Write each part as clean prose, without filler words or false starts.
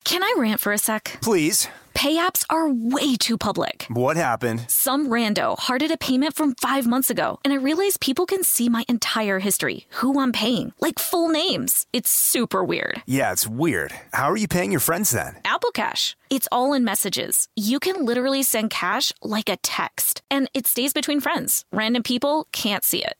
Can I rant for a sec? Please. Pay apps are way too public. What happened? Some rando hearted a payment from 5 months ago, and I realized people can see my entire history, who I'm paying, like full names. It's super weird. Yeah, it's weird. How are you paying your friends then? Apple Cash. It's all in messages. You can literally send cash like a text, and it stays between friends. Random people can't see it.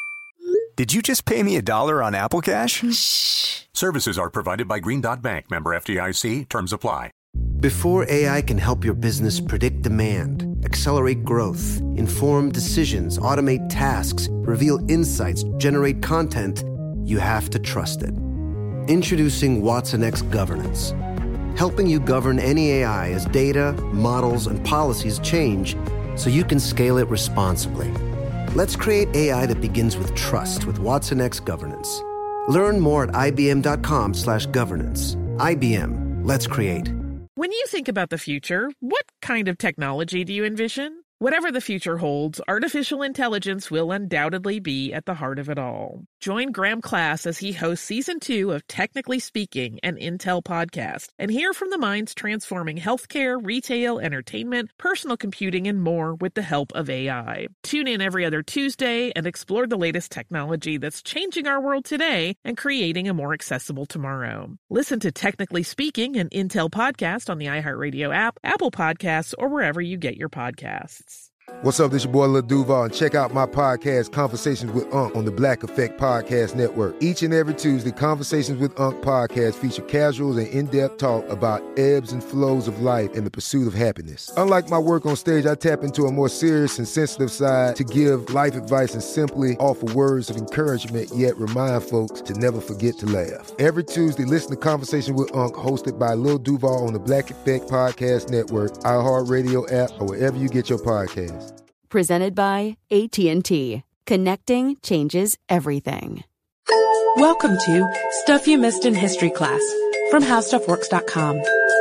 Did you just pay me $1 on Apple Cash? Shh. Services are provided by Green Dot Bank. Member FDIC. Terms apply. Before AI can help your business predict demand, accelerate growth, inform decisions, automate tasks, reveal insights, generate content, you have to trust it. Introducing watsonx Governance, helping you govern any AI as data, models, and policies change so you can scale it responsibly. Let's create AI that begins with trust with watsonx Governance. Learn more at ibm.com/governance. IBM, let's create. When you think about the future, what kind of technology do you envision? Whatever the future holds, artificial intelligence will undoubtedly be at the heart of it all. Join Graham Class as he hosts Season 2 of Technically Speaking, an Intel podcast, and hear from the minds transforming healthcare, retail, entertainment, personal computing, and more with the help of AI. Tune in every other Tuesday and explore the latest technology that's changing our world today and creating a more accessible tomorrow. Listen to Technically Speaking, an Intel podcast on the iHeartRadio app, Apple Podcasts, or wherever you get your podcasts. What's up, this your boy Lil Duval, and check out my podcast, Conversations with Unc, on the Black Effect Podcast Network. Each and every Tuesday, Conversations with Unc podcast feature casual and in-depth talk about ebbs and flows of life and the pursuit of happiness. Unlike my work on stage, I tap into a more serious and sensitive side to give life advice and simply offer words of encouragement, yet remind folks to never forget to laugh. Every Tuesday, listen to Conversations with Unc, hosted by Lil Duval on the Black Effect Podcast Network, iHeartRadio app, or wherever you get your podcasts. Presented by AT&T. Connecting changes everything. Welcome to Stuff You Missed in History Class from HowStuffWorks.com.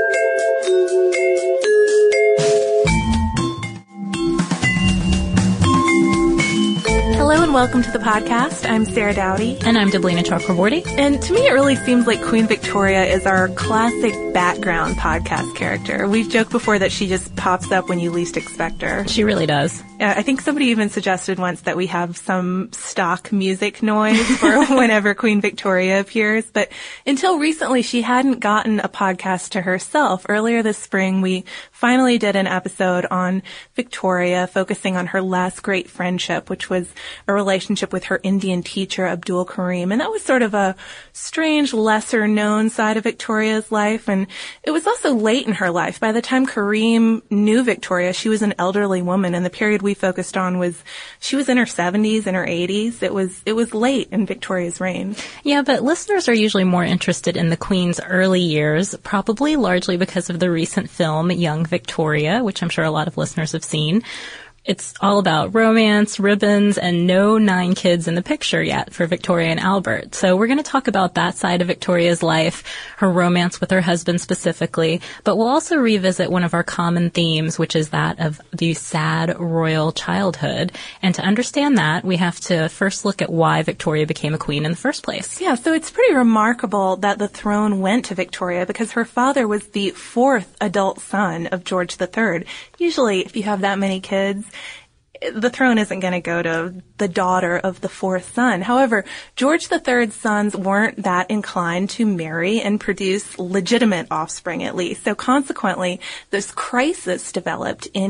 Hello and welcome to the podcast. I'm Sarah Dowdy. And I'm Deblina Chakraborty. And to me, it really seems like Queen Victoria is our classic background podcast character. We've joked before that she just pops up when you least expect her. She really does. I think somebody even suggested once that we have some stock music noise for whenever Queen Victoria appears. But until recently, she hadn't gotten a podcast to herself. Earlier this spring, we finally did an episode on Victoria, focusing on her last great friendship, which was a relationship with her Indian teacher, Abdul Karim. And that was sort of a strange, lesser-known side of Victoria's life. And it was also late in her life. By the time Karim knew Victoria, she was an elderly woman, and the period we focused on was she was in her 70s and her 80s. It was late in Victoria's reign. Yeah, but listeners are usually more interested in the Queen's early years, probably largely because of the recent film Young Victoria, which I'm sure a lot of listeners have seen. It's all about romance, ribbons, and no 9 kids in the picture yet for Victoria and Albert. So we're going to talk about that side of Victoria's life, her romance with her husband specifically, but we'll also revisit one of our common themes, which is that of the sad royal childhood. And to understand that, we have to first look at why Victoria became a queen in the first place. Yeah, so it's pretty remarkable that the throne went to Victoria because her father was the 4th adult son of George III. Usually, if you have that many kids, the throne isn't going to go to the daughter of the 4th son. However, George III's sons weren't that inclined to marry and produce legitimate offspring, at least. So consequently, this crisis developed in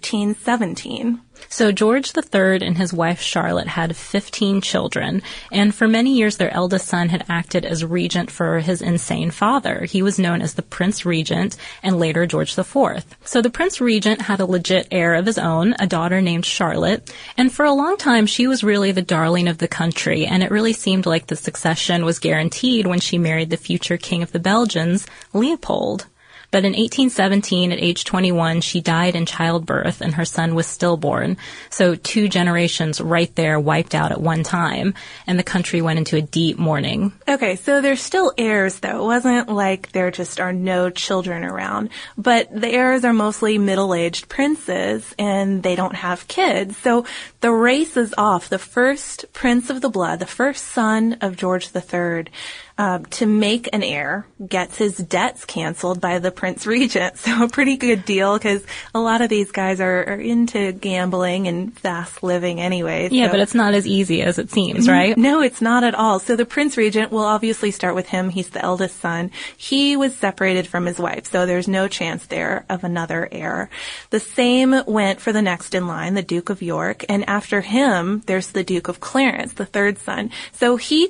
1817. So George III and his wife Charlotte had 15 children, and for many years their eldest son had acted as regent for his insane father. He was known as the Prince Regent and later George IV. So the Prince Regent had a legit heir of his own, a daughter named Charlotte, and for a long time she was really the darling of the country, and it really seemed like the succession was guaranteed when she married the future king of the Belgians, Leopold. But in 1817, at age 21, she died in childbirth and her son was stillborn. So 2 generations right there wiped out at one time, and the country went into a deep mourning. Okay, so there's still heirs, though. It wasn't like there just are no children around. But the heirs are mostly middle-aged princes, and they don't have kids. So the race is off. The first prince of the blood, the first son of George III, to make an heir, gets his debts canceled by the Prince Regent. So a pretty good deal, because a lot of these guys are into gambling and fast living anyway. Yeah, but it's not as easy as it seems, right? No, it's not at all. So the Prince Regent, will obviously start with him. He's the eldest son. He was separated from his wife, so there's no chance there of another heir. The same went for the next in line, the Duke of York, and after him, there's the Duke of Clarence, the third son. So he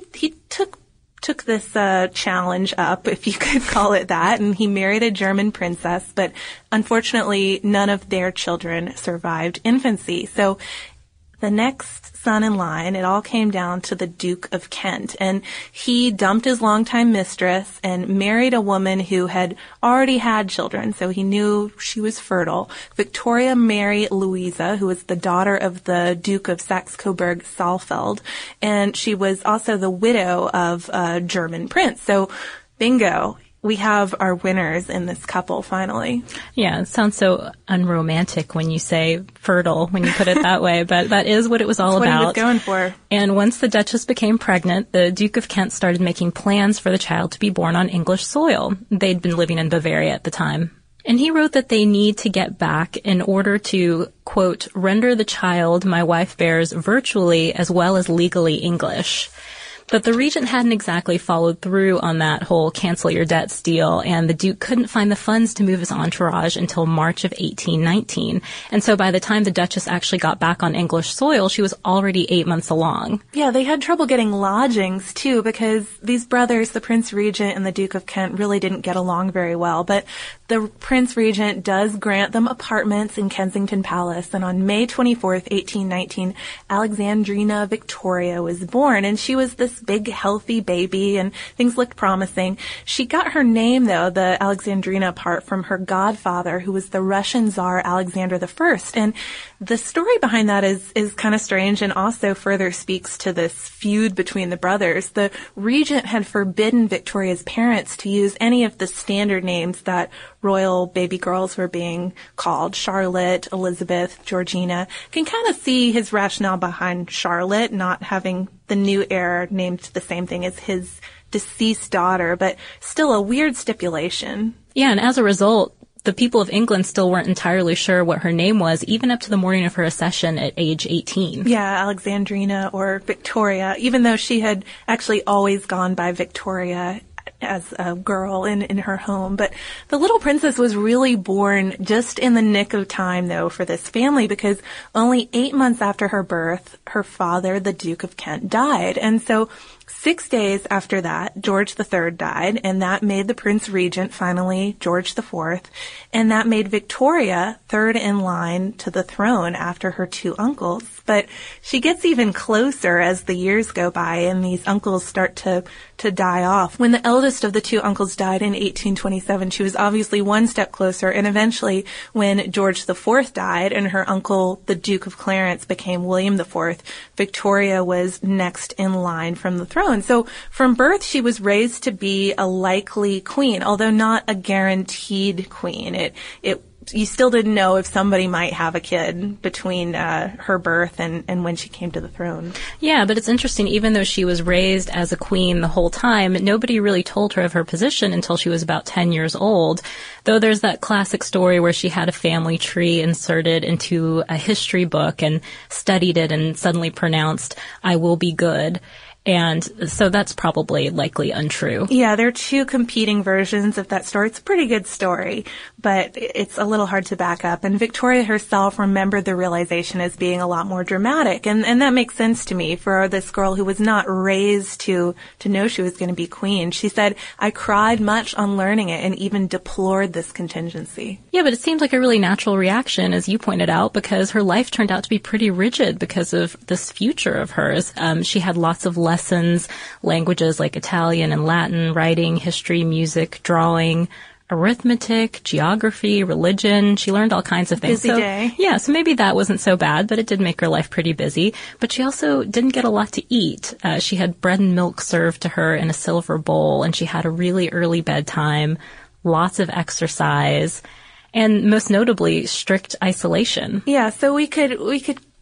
took this challenge up, if you could call it that, and he married a German princess, but unfortunately none of their children survived infancy. So the next son in line, it all came down to the Duke of Kent, and he dumped his longtime mistress and married a woman who had already had children, so he knew she was fertile. Victoria Mary Louisa, who was the daughter of the Duke of Saxe-Coburg-Saalfeld, and she was also the widow of a German prince. So, bingo. We have our winners in this couple, finally. Yeah, it sounds so unromantic when you say fertile, when you put it that way, but that is what it was all That's about. What he was going for. And once the Duchess became pregnant, the Duke of Kent started making plans for the child to be born on English soil. They'd been living in Bavaria at the time. And he wrote that they need to get back in order to, quote, render the child my wife bears virtually as well as legally English. But the regent hadn't exactly followed through on that whole cancel your debts deal, and the Duke couldn't find the funds to move his entourage until March of 1819. And so by the time the Duchess actually got back on English soil, she was already 8 months along. Yeah, they had trouble getting lodgings, too, because these brothers, the Prince Regent and the Duke of Kent, really didn't get along very well. But the Prince Regent does grant them apartments in Kensington Palace, and on May 24th, 1819, Alexandrina Victoria was born, and she was this big, healthy baby, and things looked promising. She got her name, though, the Alexandrina part, from her godfather, who was the Russian Tsar Alexander I. And the story behind that is kind of strange, and also further speaks to this feud between the brothers. The regent had forbidden Victoria's parents to use any of the standard names that royal baby girls were being called: Charlotte, Elizabeth, Georgina. Can kind of see his rationale behind Charlotte not having the new heir named the same thing as his deceased daughter, but still a weird stipulation. Yeah, and as a result, the people of England still weren't entirely sure what her name was, even up to the morning of her accession at age 18. Yeah, Alexandrina or Victoria, even though she had actually always gone by Victoria as a girl in her home. But the little princess was really born just in the nick of time, though, for this family, because only 8 months after her birth, her father, the Duke of Kent, died. And so 6 days after that, George III died, and that made the Prince Regent finally George IV, and that made Victoria third in line to the throne after her two uncles. But she gets even closer as the years go by and these uncles start to die off. When the eldest of the two uncles died in 1827, she was obviously one step closer, and eventually when George IV died and her uncle, the Duke of Clarence, became William IV, Victoria was next in line from the throne. So from birth, she was raised to be a likely queen, although not a guaranteed queen. You still didn't know if somebody might have a kid between her birth and when she came to the throne. Yeah, but it's interesting, even though she was raised as a queen the whole time, nobody really told her of her position until she was about 10 years old. Though there's that classic story where she had a family tree inserted into a history book and studied it and suddenly pronounced, "I will be good." And so that's probably likely untrue. Yeah, there are two competing versions of that story. It's a pretty good story, but it's a little hard to back up. And Victoria herself remembered the realization as being a lot more dramatic. And that makes sense to me for this girl who was not raised to know she was going to be queen. She said, "I cried much on learning it and even deplored this contingency." Yeah, but it seems like a really natural reaction, as you pointed out, because her life turned out to be pretty rigid because of this future of hers. She had lots of lessons, languages like Italian and Latin, writing, history, music, drawing, arithmetic, geography, religion. She learned all kinds of things. Busy day. Yeah, so maybe that wasn't so bad, but it did make her life pretty busy. But she also didn't get a lot to eat. She had bread and milk served to her in a silver bowl, and she had a really early bedtime, lots of exercise, and most notably, strict isolation. Yeah, so we could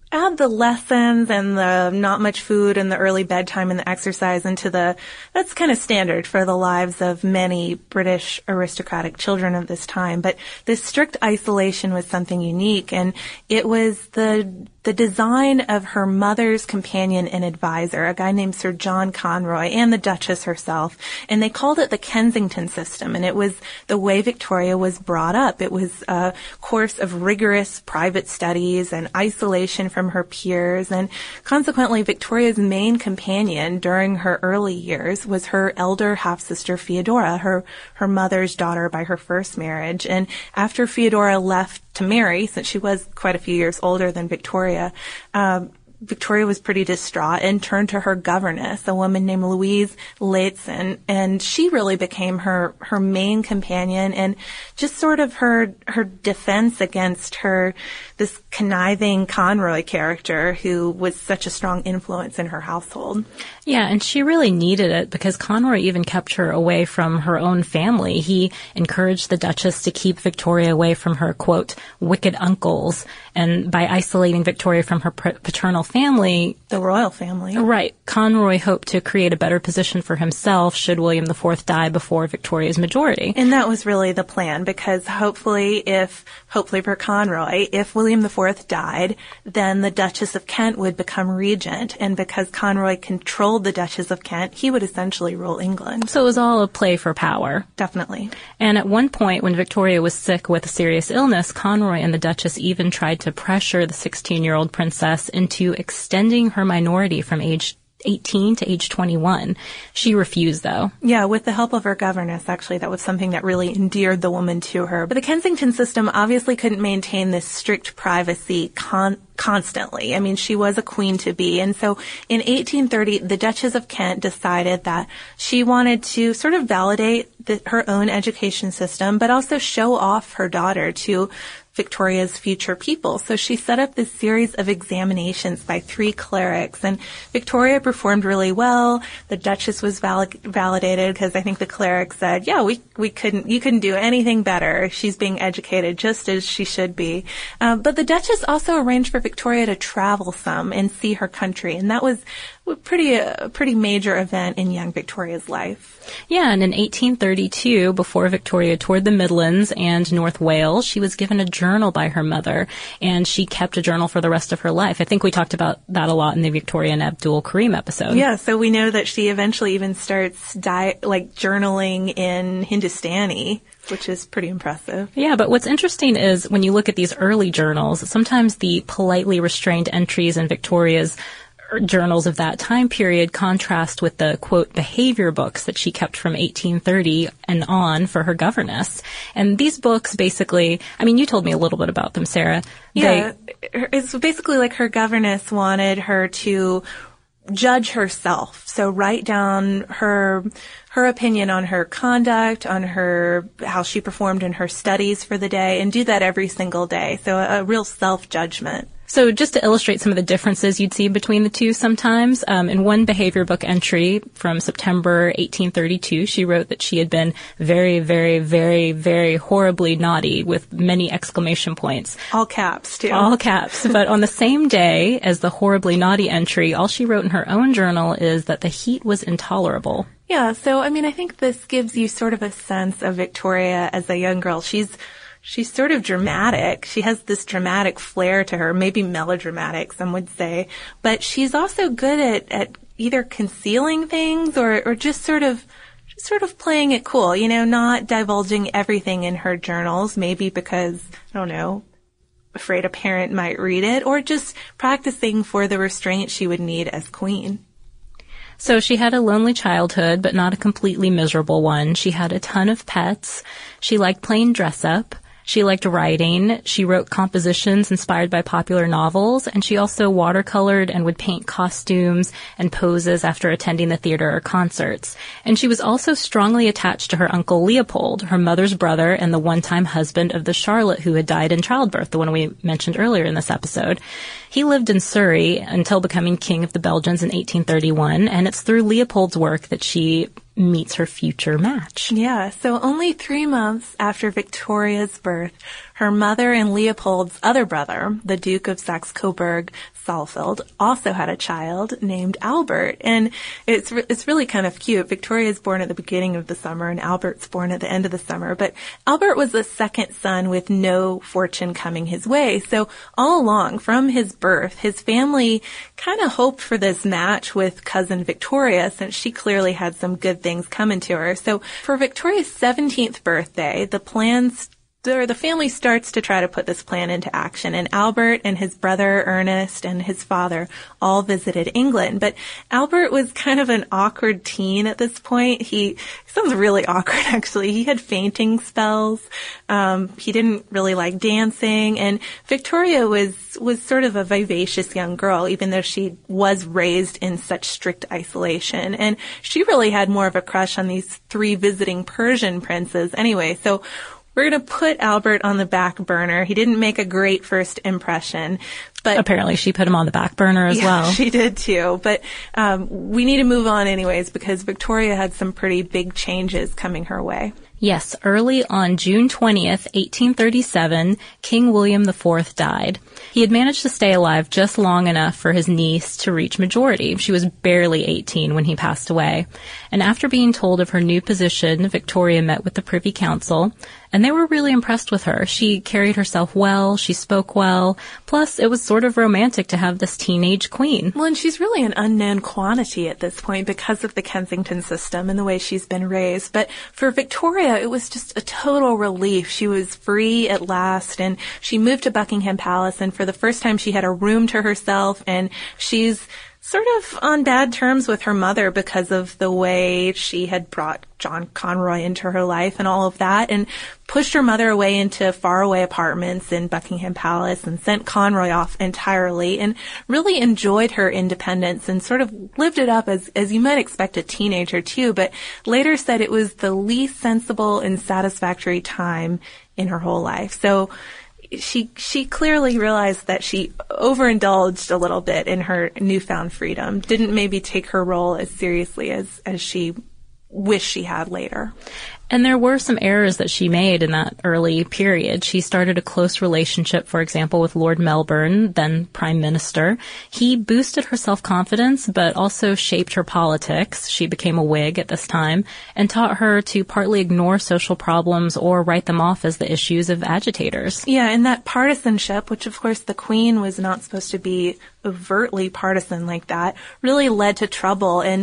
add the lessons and the not much food and the early bedtime and the exercise into that's kind of standard for the lives of many British aristocratic children of this time. But this strict isolation was something unique, and it was the design of her mother's companion and advisor, a guy named Sir John Conroy, and the Duchess herself. And they called it the Kensington system, and it was the way Victoria was brought up. It was a course of rigorous private studies and isolation from her peers, and consequently Victoria's main companion during her early years was her elder half-sister Feodora, her mother's daughter by her first marriage. And after Feodora left to marry, since she was quite a few years older than Victoria, Victoria was pretty distraught and turned to her governess, a woman named Louise Latson, and she really became her main companion and just sort of her defense against this conniving Conroy character who was such a strong influence in her household. Yeah, and she really needed it because Conroy even kept her away from her own family. He encouraged the Duchess to keep Victoria away from her, quote, wicked uncles. And by isolating Victoria from her paternal family, the royal family. Right. Conroy hoped to create a better position for himself should William IV die before Victoria's majority. And that was really the plan, because hopefully for Conroy, if William IV died, then the Duchess of Kent would become regent. And because Conroy controlled the Duchess of Kent, he would essentially rule England. So it was all a play for power. Definitely. And at one point, when Victoria was sick with a serious illness, Conroy and the Duchess even tried to pressure the 16-year-old princess into extending her minority from age 18 to age 21. She refused, though. Yeah, with the help of her governess, actually. That was something that really endeared the woman to her. But the Kensington system obviously couldn't maintain this strict privacy constantly. I mean, she was a queen-to-be. And so in 1830, the Duchess of Kent decided that she wanted to sort of validate her own education system, but also show off her daughter to Victoria's future people. So she set up this series of examinations by 3 clerics, and Victoria performed really well. The Duchess was validated because I think the cleric said, yeah, you couldn't do anything better. She's being educated just as she should be. But the Duchess also arranged for Victoria to travel some and see her country, and that was a pretty major event in young Victoria's life. Yeah, and in 1832, before Victoria toured the Midlands and North Wales, she was given a journal by her mother, and she kept a journal for the rest of her life. I think we talked about that a lot in the Victoria and Abdul Karim episode. Yeah, so we know that she eventually even starts journaling in Hindustani, which is pretty impressive. Yeah, but what's interesting is when you look at these early journals, sometimes the politely restrained entries in Victoria's journals of that time period contrast with the, quote, behavior books that she kept from 1830 and on for her governess. And these books basically, I mean, you told me a little bit about them, Sarah. Yeah, it's basically like her governess wanted her to judge herself. So write down her opinion on her conduct, on how she performed in her studies for the day, and do that every single day. So a real self-judgment. So just to illustrate some of the differences you'd see between the two sometimes, in one behavior book entry from September 1832, she wrote that she had been very, very, very, very horribly naughty with many exclamation points. All caps, too. All caps. But on the same day as the horribly naughty entry, all she wrote in her own journal is that the heat was intolerable. Yeah, so, I mean, I think this gives you sort of a sense of Victoria as a young girl. She's sort of dramatic. She has this dramatic flair to her, maybe melodramatic, some would say. But she's also good at either concealing things or just sort of playing it cool, not divulging everything in her journals, maybe because, I don't know, afraid a parent might read it, or just practicing for the restraint she would need as queen. So she had a lonely childhood, but not a completely miserable one. She had a ton of pets. She liked playing dress-up. She liked writing. She wrote compositions inspired by popular novels, and she also watercolored and would paint costumes and poses after attending the theater or concerts. And she was also strongly attached to her uncle Leopold, her mother's brother and the one-time husband of the Charlotte who had died in childbirth, the one we mentioned earlier in this episode. He lived in Surrey until becoming king of the Belgians in 1831, and it's through Leopold's work that she meets her future match. Yeah, so only 3 months after Victoria's birth, Her mother and Leopold's other brother, the Duke of Saxe-Coburg-Saalfeld, also had a child named Albert. And it's really kind of cute. Victoria's born at the beginning of the summer and Albert's born at the end of the summer. But Albert was the second son with no fortune coming his way. So all along, from his birth, his family kind of hoped for this match with cousin Victoria, since she clearly had some good things coming to her. So for Victoria's 17th birthday, the family starts to try to put this plan into action, and Albert and his brother Ernest and his father all visited England. But Albert was kind of an awkward teen at this point. He sounds really awkward, actually. He had fainting spells. He didn't really like dancing, and Victoria was sort of a vivacious young girl, even though she was raised in such strict isolation. And she really had more of a crush on these 3 visiting Persian princes anyway. So we're going to put Albert on the back burner. He didn't make a great first impression, but apparently she put him on the back burner as well. She did too. But we need to move on anyways, because Victoria had some pretty big changes coming her way. Yes, early on June 20th, 1837, King William IV died. He had managed to stay alive just long enough for his niece to reach majority. She was barely 18 when he passed away. And after being told of her new position, Victoria met with the Privy Council, and they were really impressed with her. She carried herself well, she spoke well, plus it was sort of romantic to have this teenage queen. Well, and she's really an unknown quantity at this point because of the Kensington system and the way she's been raised. But for Victoria, it was just a total relief. She was free at last, and she moved to Buckingham Palace, and for the first time she had a room to herself, and she's sort of on bad terms with her mother because of the way she had brought John Conroy into her life and all of that, and pushed her mother away into faraway apartments in Buckingham Palace and sent Conroy off entirely, and really enjoyed her independence and sort of lived it up as you might expect a teenager to, but later said it was the least sensible and satisfactory time in her whole life. So she clearly realized that she overindulged a little bit in her newfound freedom, didn't maybe take her role as seriously as she wished she had later. And there were some errors that she made in that early period. She started a close relationship, for example, with Lord Melbourne, then Prime Minister. He boosted her self-confidence, but also shaped her politics. She became a Whig at this time and taught her to partly ignore social problems or write them off as the issues of agitators. Yeah, and that partisanship, which of course the Queen was not supposed to be overtly partisan like that, really led to trouble, and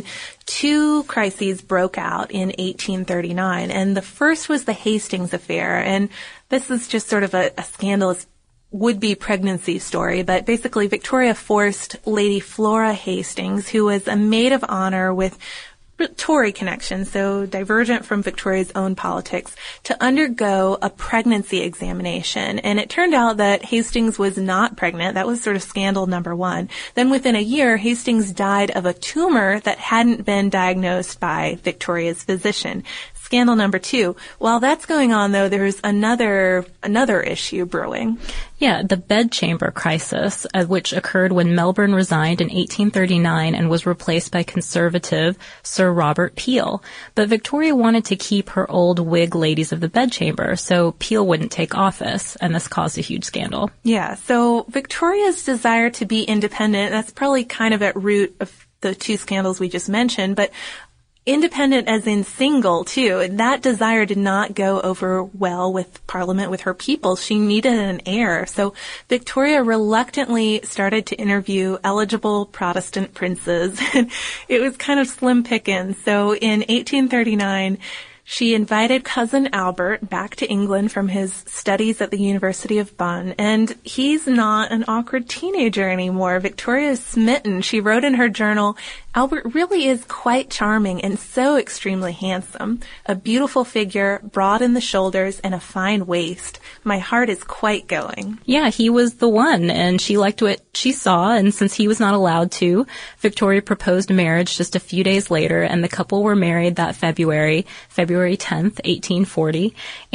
2 crises broke out in 1839. And the first was the Hastings affair, and this is just sort of a scandalous would-be pregnancy story, but basically Victoria forced Lady Flora Hastings, who was a maid of honor with Tory connection, so divergent from Victoria's own politics, to undergo a pregnancy examination. And it turned out that Hastings was not pregnant. That was sort of scandal number 1. Then within a year, Hastings died of a tumor that hadn't been diagnosed by Victoria's physician. Scandal number 2. While that's going on, though, there's another issue brewing. Yeah, the bedchamber crisis, which occurred when Melbourne resigned in 1839 and was replaced by Conservative Sir Robert Peel. But Victoria wanted to keep her old Whig ladies of the bedchamber, so Peel wouldn't take office, and this caused a huge scandal. Yeah, so Victoria's desire to be independent, that's probably kind of at root of the 2 scandals we just mentioned, but independent as in single, too. And that desire did not go over well with Parliament, with her people. She needed an heir. So Victoria reluctantly started to interview eligible Protestant princes. It was kind of slim pickings. So in 1839, she invited cousin Albert back to England from his studies at the University of Bonn, and he's not an awkward teenager anymore. Victoria is smitten. She wrote in her journal, "Albert really is quite charming and so extremely handsome. A beautiful figure, broad in the shoulders, and a fine waist. My heart is quite going." Yeah, he was the one, and she liked what she saw, and since he was not allowed to, Victoria proposed marriage just a few days later, and the couple were married that February 10th, 1840. And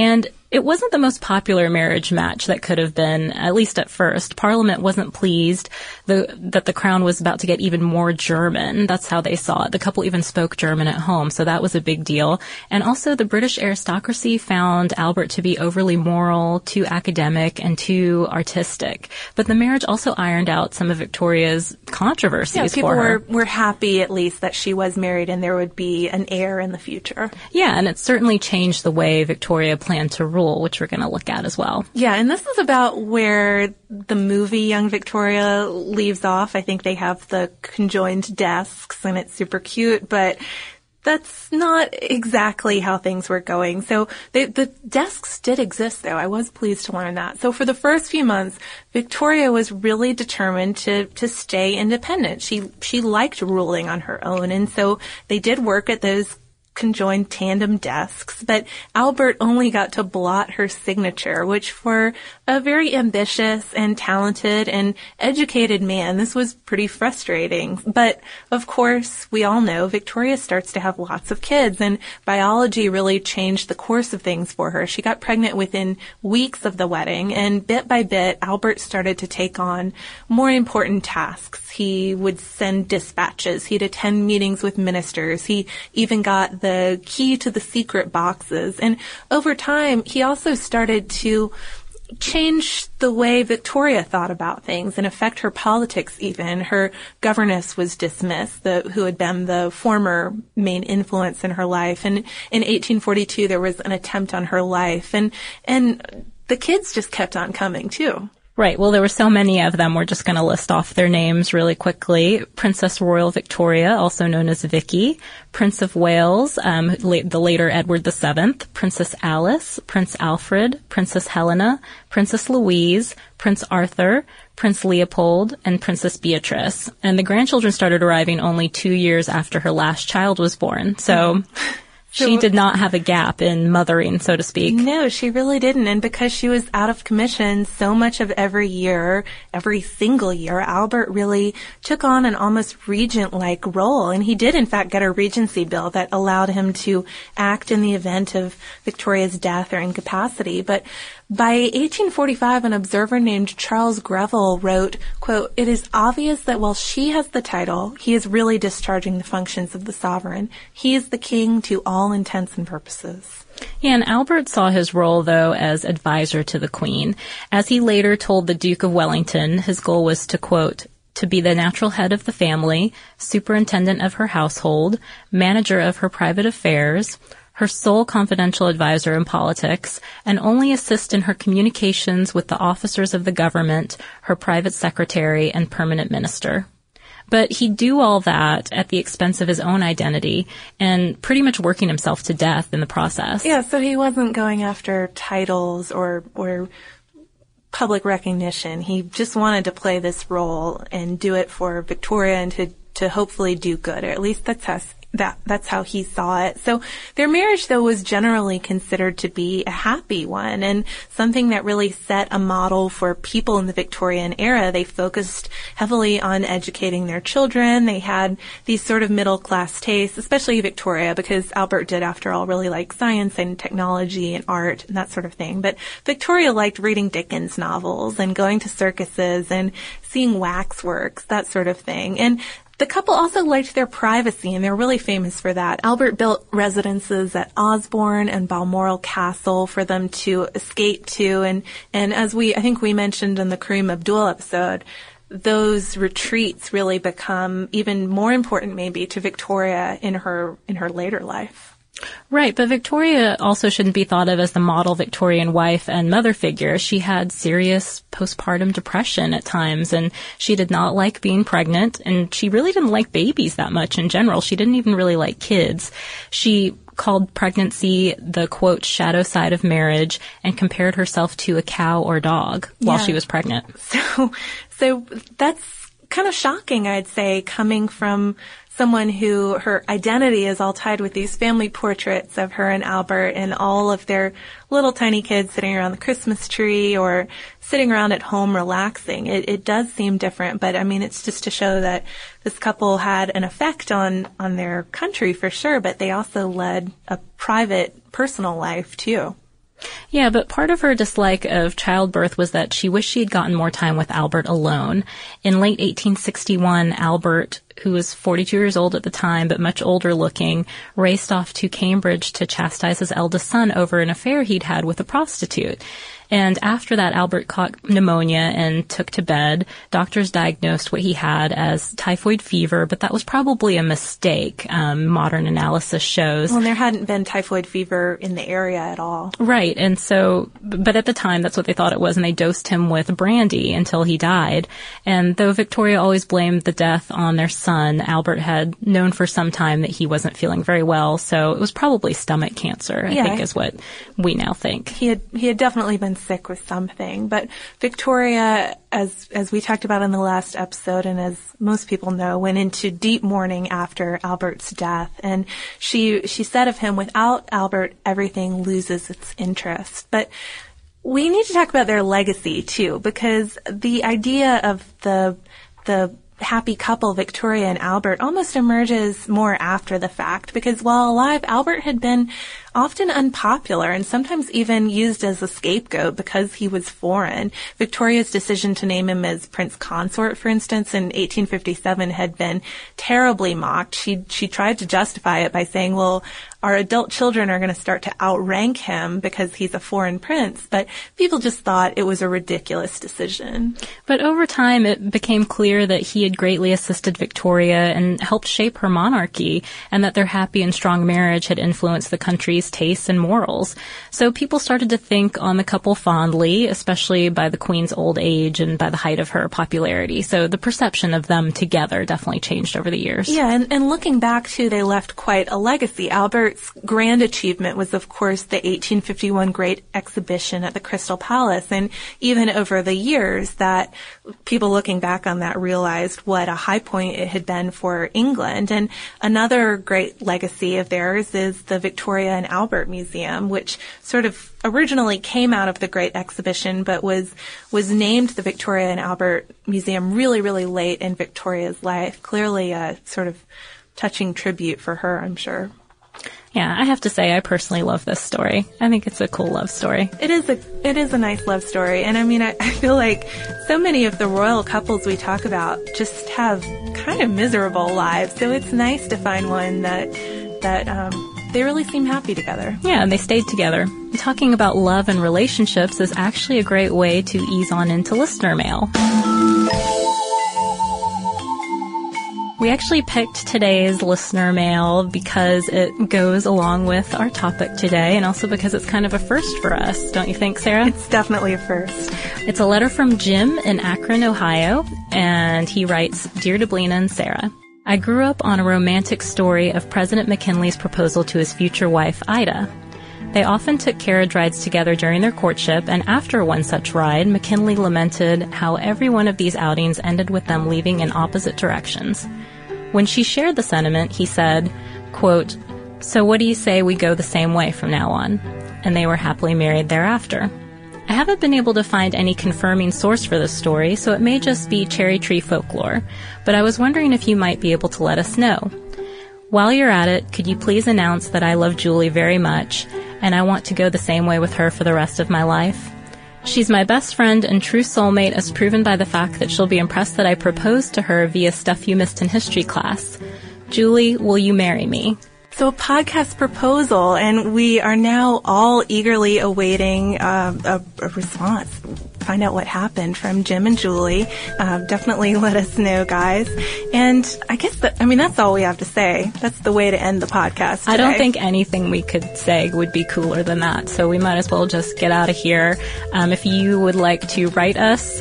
It wasn't the most popular marriage match that could have been, at least at first. Parliament wasn't pleased that the crown was about to get even more German. That's how they saw it. The couple even spoke German at home, so that was a big deal. And also the British aristocracy found Albert to be overly moral, too academic, and too artistic. But the marriage also ironed out some of Victoria's controversies for her. People were happy, at least, that she was married and there would be an heir in the future. Yeah, and it certainly changed the way Victoria planned to rule, which we're going to look at as well. Yeah, and this is about where the movie Young Victoria leaves off. I think they have the conjoined desks and it's super cute, but that's not exactly how things were going. So the desks did exist, though. I was pleased to learn that. So for the first few months, Victoria was really determined to stay independent. She liked ruling on her own, and so they did work at those conjoined tandem desks, but Albert only got to blot her signature, which for a very ambitious and talented and educated man, this was pretty frustrating. But of course, we all know Victoria starts to have lots of kids, and biology really changed the course of things for her. She got pregnant within weeks of the wedding, and bit by bit, Albert started to take on more important tasks. He would send dispatches. He'd attend meetings with ministers. He even got the key to the secret boxes. And over time, he also started to change the way Victoria thought about things and affect her politics even. Her governess was dismissed, who had been the former main influence in her life. And in 1842, there was an attempt on her life. And the kids just kept on coming, too. Right. Well, there were so many of them. We're just going to list off their names really quickly. Princess Royal Victoria, also known as Vicky. Prince of Wales, the later Edward VII. Princess Alice. Prince Alfred. Princess Helena. Princess Louise. Prince Arthur. Prince Leopold, and Princess Beatrice. And the grandchildren started arriving only 2 years after her last child was born. So she did not have a gap in mothering, so to speak. No, she really didn't. And because she was out of commission so much of every single year, Albert really took on an almost regent-like role. And he did, in fact, get a regency bill that allowed him to act in the event of Victoria's death or incapacity. But by 1845, an observer named Charles Greville wrote, quote, "It is obvious that while she has the title, he is really discharging the functions of the sovereign. He is the king to all intents and purposes." Yeah, and Albert saw his role, though, as advisor to the Queen. As he later told the Duke of Wellington, his goal was to, quote, "to be the natural head of the family, superintendent of her household, manager of her private affairs, her sole confidential advisor in politics, and only assist in her communications with the officers of the government, her private secretary, and permanent minister." But he'd do all that at the expense of his own identity and pretty much working himself to death in the process. Yeah, so he wasn't going after titles or public recognition. He just wanted to play this role and do it for Victoria and to hopefully do good, or at least that's how he saw it. So their marriage, though, was generally considered to be a happy one and something that really set a model for people in the Victorian era. They focused heavily on educating their children. They had these sort of middle-class tastes, especially Victoria, because Albert did, after all, really like science and technology and art and that sort of thing. But Victoria liked reading Dickens novels and going to circuses and seeing waxworks, that sort of thing. And the couple also liked their privacy, and they're really famous for that. Albert built residences at Osborne and Balmoral Castle for them to escape to, and as I think we mentioned in the Kareem Abdul episode, those retreats really become even more important maybe to Victoria in her later life. Right, but Victoria also shouldn't be thought of as the model Victorian wife and mother figure. She had serious postpartum depression at times, and she did not like being pregnant, and she really didn't like babies that much in general. She didn't even really like kids. She called pregnancy the, quote, shadow side of marriage, and compared herself to a cow or dog while she was pregnant. So that's kind of shocking, I'd say, coming from someone who her identity is all tied with these family portraits of her and Albert and all of their little tiny kids sitting around the Christmas tree or sitting around at home relaxing. It does seem different, but I mean, it's just to show that this couple had an effect on their country for sure, but they also led a private, personal life too. Yeah, but part of her dislike of childbirth was that she wished she had gotten more time with Albert alone. In late 1861, Albert, who was 42 years old at the time, but much older looking, raced off to Cambridge to chastise his eldest son over an affair he'd had with a prostitute. And after that, Albert caught pneumonia and took to bed. Doctors diagnosed what he had as typhoid fever, but that was probably a mistake, modern analysis shows. Well, there hadn't been typhoid fever in the area at all. Right. And so, but at the time, that's what they thought it was, and they dosed him with brandy until he died. And though Victoria always blamed the death on their son, Albert had known for some time that he wasn't feeling very well, so it was probably stomach cancer, I think is what we now think. He had definitely been sick with something, but Victoria, as we talked about in the last episode, and as most people know, went into deep mourning after Albert's death, and she said of him, without Albert, everything loses its interest. But we need to talk about their legacy too, because the idea of the happy couple, Victoria and Albert, almost emerges more after the fact, because while alive, Albert had been often unpopular and sometimes even used as a scapegoat because he was foreign. Victoria's decision to name him as Prince Consort, for instance, in 1857 had been terribly mocked. She tried to justify it by saying, well, our adult children are going to start to outrank him because he's a foreign prince, but people just thought it was a ridiculous decision. But over time, it became clear that he had greatly assisted Victoria and helped shape her monarchy, and that their happy and strong marriage had influenced the country's tastes and morals. So people started to think on the couple fondly, especially by the Queen's old age and by the height of her popularity. So the perception of them together definitely changed over the years. Yeah, and looking back, too, they left quite a legacy. Albert's grand achievement was, of course, the 1851 Great Exhibition at the Crystal Palace. And even over the years, that people looking back on that realized what a high point it had been for England. And another great legacy of theirs is the Victoria and Albert Museum, which sort of originally came out of the Great Exhibition, but was named the Victoria and Albert Museum really, really late in Victoria's life. Clearly a sort of touching tribute for her, I'm sure. Yeah, I have to say I personally love this story. I think it's a cool love story. It is a nice love story. And I mean, I feel like so many of the royal couples we talk about just have kind of miserable lives. So it's nice to find one that they really seem happy together. Yeah, and they stayed together. Talking about love and relationships is actually a great way to ease on into listener mail. We actually picked today's listener mail because it goes along with our topic today, and also because it's kind of a first for us, don't you think, Sarah? It's definitely a first. It's a letter from Jim in Akron, Ohio, and he writes, Dear Deblina and Sarah, I grew up on a romantic story of President McKinley's proposal to his future wife, Ida. They often took carriage rides together during their courtship, and after one such ride, McKinley lamented how every one of these outings ended with them leaving in opposite directions. When she shared the sentiment, he said, quote, So what do you say we go the same way from now on? And they were happily married thereafter. I haven't been able to find any confirming source for this story, so it may just be cherry tree folklore, but I was wondering if you might be able to let us know. While you're at it, could you please announce that I love Julie very much, and I want to go the same way with her for the rest of my life? She's my best friend and true soulmate, as proven by the fact that she'll be impressed that I proposed to her via Stuff You Missed in History class. Julie, will you marry me? So a podcast proposal, and we are now all eagerly awaiting a response. Find out what happened from Jim and Julie. Definitely let us know, guys. And I guess that's all we have to say. That's the way to end the podcast today. I don't think anything we could say would be cooler than that. So we might as well just get out of here. If you would like to write us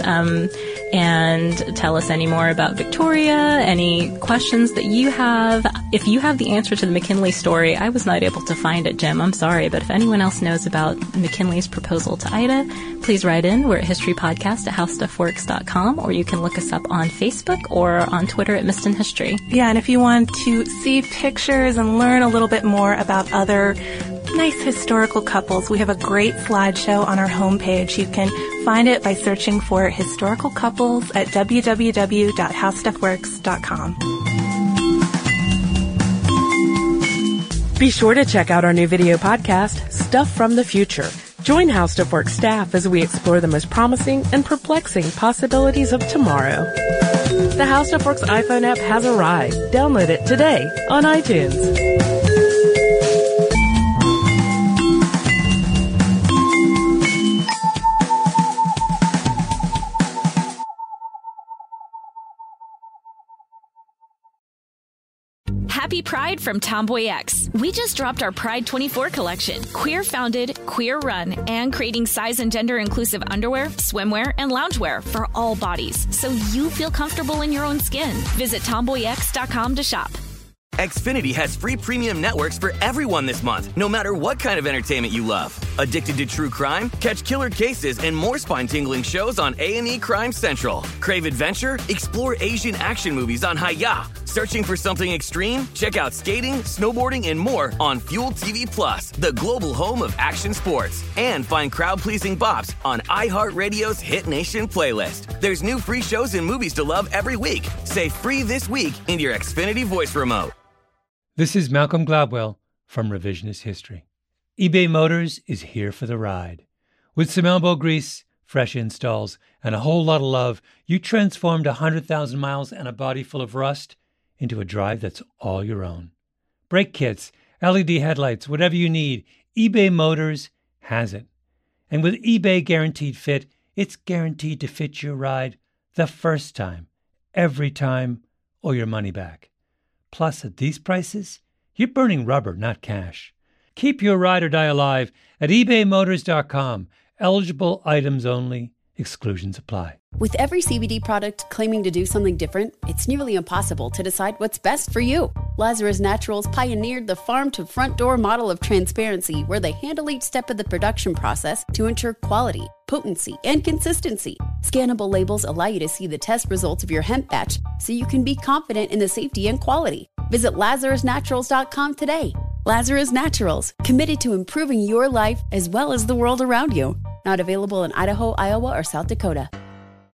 and tell us any more about Victoria, any questions that you have, if you have the answer to the McKinley story, I was not able to find it, Jim. I'm sorry. But if anyone else knows about McKinley's proposal to Ida, please write in. We're at historypodcast@howstuffworks.com, or you can look us up on Facebook or on Twitter at Missed in History. Yeah, and if you want to see pictures and learn a little bit more about other nice historical couples, we have a great slideshow on our homepage. You can find it by searching for historical couples at www.howstuffworks.com. Be sure to check out our new video podcast, Stuff from the Future. Join How Stuff Works staff as we explore the most promising and perplexing possibilities of tomorrow. The How Stuff Works iPhone app has arrived. Download it today on iTunes. Happy Pride from Tomboy X. We just dropped our Pride 24 collection. Queer founded, queer run, and creating size and gender inclusive underwear, swimwear, and loungewear for all bodies, so you feel comfortable in your own skin. Visit tomboyx.com to shop. Xfinity has free premium networks for everyone this month, no matter what kind of entertainment you love. Addicted to true crime? Catch killer cases and more spine-tingling shows on A&E Crime Central. Crave adventure? Explore Asian action movies on Hi-Ya. Searching for something extreme? Check out skating, snowboarding, and more on Fuel TV Plus, the global home of action sports. And find crowd-pleasing bops on iHeartRadio's Hit Nation playlist. There's new free shows and movies to love every week. Say free this week in your Xfinity voice remote. This is Malcolm Gladwell from Revisionist History. eBay Motors is here for the ride. With some elbow grease, fresh installs, and a whole lot of love, you transformed 100,000 miles and a body full of rust into a drive that's all your own. Brake kits, LED headlights, whatever you need, eBay Motors has it. And with eBay Guaranteed Fit, it's guaranteed to fit your ride the first time, every time, or your money back. Plus, at these prices, you're burning rubber, not cash. Keep your ride or die alive at ebaymotors.com. Eligible items only. Exclusions apply. With every CBD product claiming to do something different, it's nearly impossible to decide what's best for you. Lazarus Naturals pioneered the farm-to-front-door model of transparency, where they handle each step of the production process to ensure quality, potency, and consistency. Scannable labels allow you to see the test results of your hemp batch, so you can be confident in the safety and quality. Visit LazarusNaturals.com today. Lazarus Naturals, committed to improving your life as well as the world around you. Not available in Idaho, Iowa, or South Dakota.